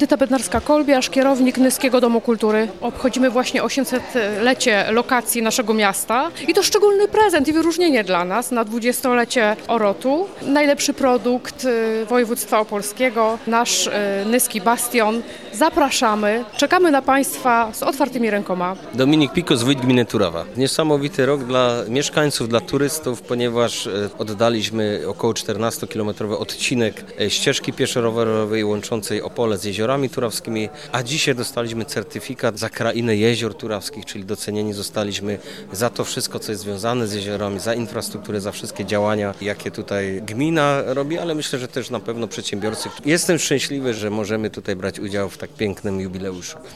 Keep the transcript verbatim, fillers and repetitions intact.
Edyta Bednarska-Kolbiarz, kierownik Nyskiego Domu Kultury. Obchodzimy właśnie osiemsetlecie lokacji naszego miasta i to szczególny prezent i wyróżnienie dla nas na dwudziestolecie Orotu. Najlepszy produkt y, województwa opolskiego, nasz y, Nyski Bastion. Zapraszamy, czekamy na Państwa z otwartymi rękoma. Dominik Pikos, wójt gminy Turowa. Niesamowity rok dla mieszkańców, dla turystów, ponieważ oddaliśmy około czternastokilometrowy odcinek ścieżki pieszo-rowerowej łączącej Opole z jeziorami turawskimi, a dzisiaj dostaliśmy certyfikat za krainę jezior turawskich, czyli docenieni zostaliśmy za to wszystko, co jest związane z jeziorami, za infrastrukturę, za wszystkie działania, jakie tutaj gmina robi, ale myślę, że też na pewno przedsiębiorcy. Jestem szczęśliwy, że możemy tutaj brać udział w tak pięknym jubileuszu.